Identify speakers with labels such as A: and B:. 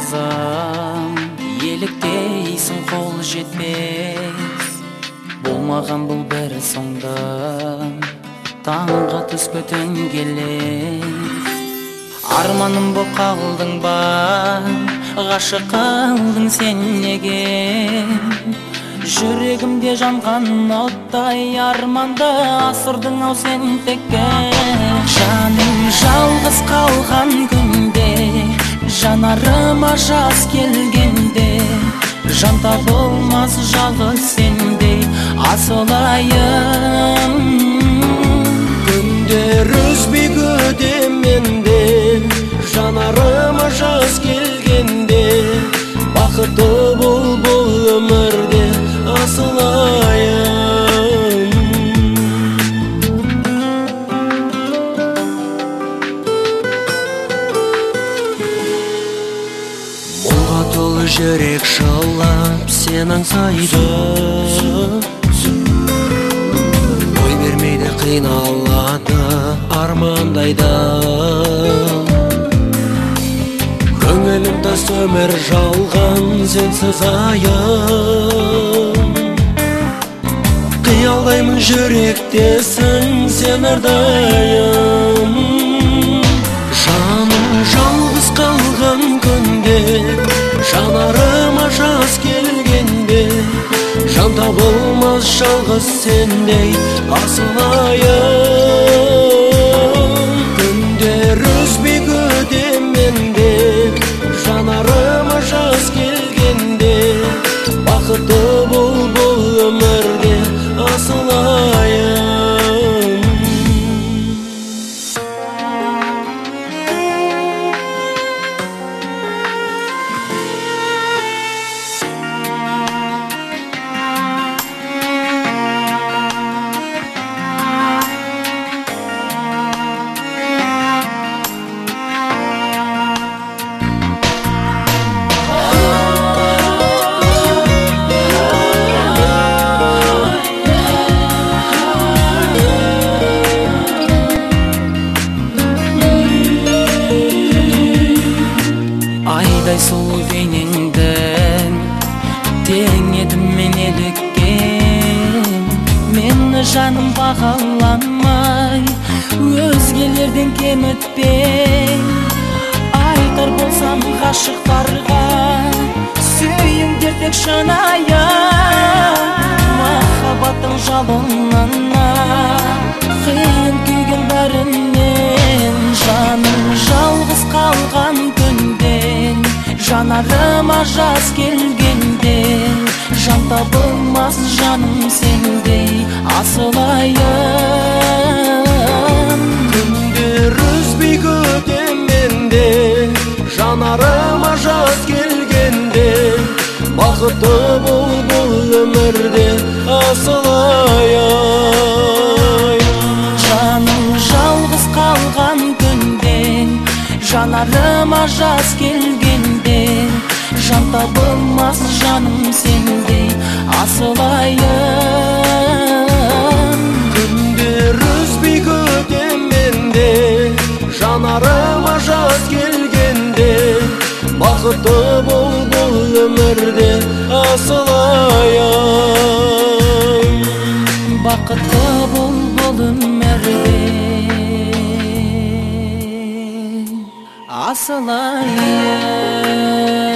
A: азам еліктейсің қол жетпес болмаған бұл бір соңды таңға түс көтен келес арманым боп қалдың ба ғашық қылдың сен неге жүрегімде жанған оттай арманды асырдың ау сен текке жаным жалғыз қалған күнде жанарыма жас келгенде жан табылмас жалғыз сендей асылайым
B: күндер үзбей күтем менде жанарыма жас келгенде бақытты бол бұл өмірде асылайым мұңға толы жүрек шалап сен аңсайды ой бермейді қиналады армандайды көңілім тас өмір жалған сенсіз айым қиялдаймын жүректесің сен әрдайым жаным жалғыз қалған күнде жанарыма жас келгенде жан табылмас жалғыз сендей асылайым күндер үзбей күтем менде жанарыма жас келгенде бақытты бол бұл өмірде асылайым
A: айдай сұлу бейнеңді тең едім мен еліккен мені жаным бағаламай өзгелерден кемітпей айтар болсам ғашықтарға сүйіңдер тек шынайы махаббаттың жалынына қиын күйген бәрінен жаным жалғыз қалған күнде жанарыма жас келгенде жан табылмас жаным сендей асылайым
B: күндер үзбей күтем менде жанарыма жас келгенде бақытты бол бұл өмірде асылайым
A: жаным жалғыз қалған күнде жанарыма жас келгенде жан табылмас жаным сендей асылайым
B: күндер үзбей күтем менде жанарыма жас келгенде бақытты бол бұл өмірде асылайым
A: бақытты бол бұл өмірде асылайым